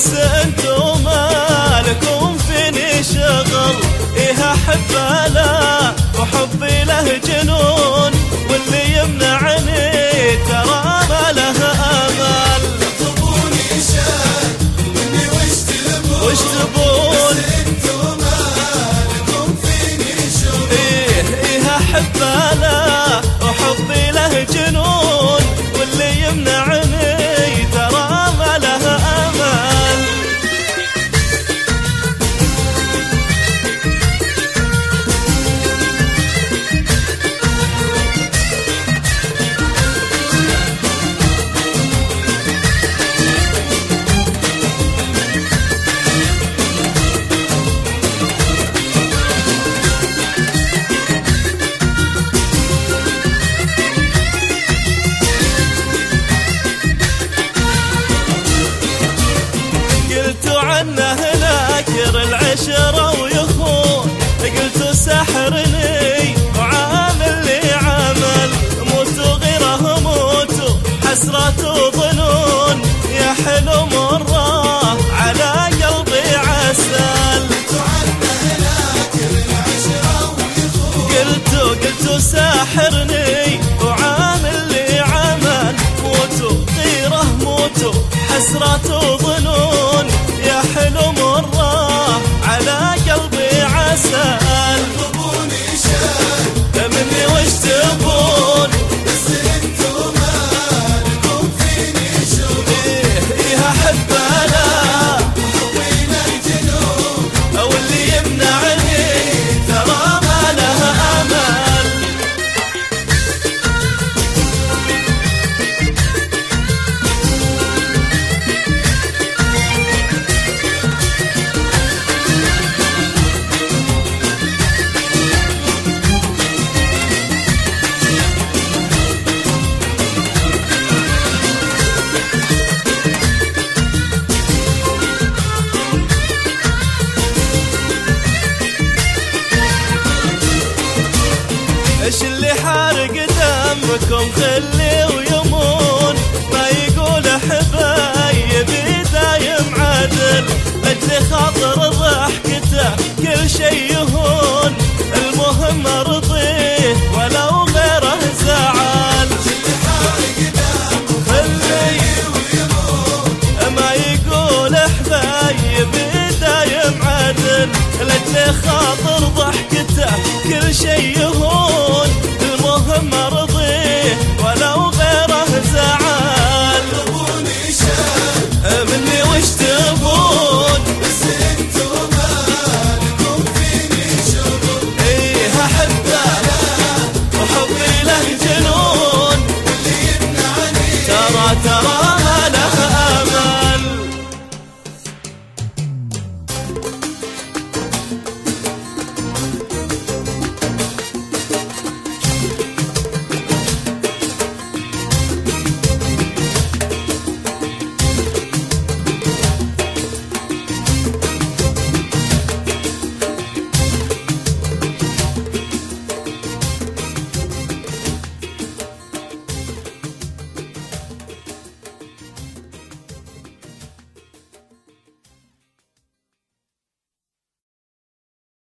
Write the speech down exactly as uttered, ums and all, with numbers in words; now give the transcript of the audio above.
بس انتو مالكم فيني شغل. إيه أحبه لا وحبي له جنون، واللي يمنعني ترى ما له أمل. تطلبوني شان مني وش تبون، وش تبون؟ بس انتو مالكم فيني شغل. إيه إيه أحبه لا وحبي له جنون، واللي يمنعني ترى ما له أمل. قلتوا عنه ناكر العشرة ويخون، قلتوا سحرني وعامل لي عمل. موتوا غيره موتوا حسرة وظنون، يا حلو مرة على قلبي عسل. قلتوا قلتوا ساحرني وعامل لي عمل. موتوا غيره موتوا حسرة وظنون، يا حلو مرة على قلبي عسل. تطلبوني شان مني وش تبون، بس انتو مالكم فيني شغل. إيه إيه أحبه لا وحبي له جنون، أو اللي يمنعني ترى ما له أمل. ايش اللي حارق دمكم خلي ويمون، ما يقول حبايبي دايم عدل. لاجل خاطر ضحكته كل شي يهون، المهم ارضيه ولو غيره زعل. اللي حارق دمكم خلي ويمون، ما يقول حبايبي دايم عدل. لاجل خاطر ضحكته كل شي يهون، المهم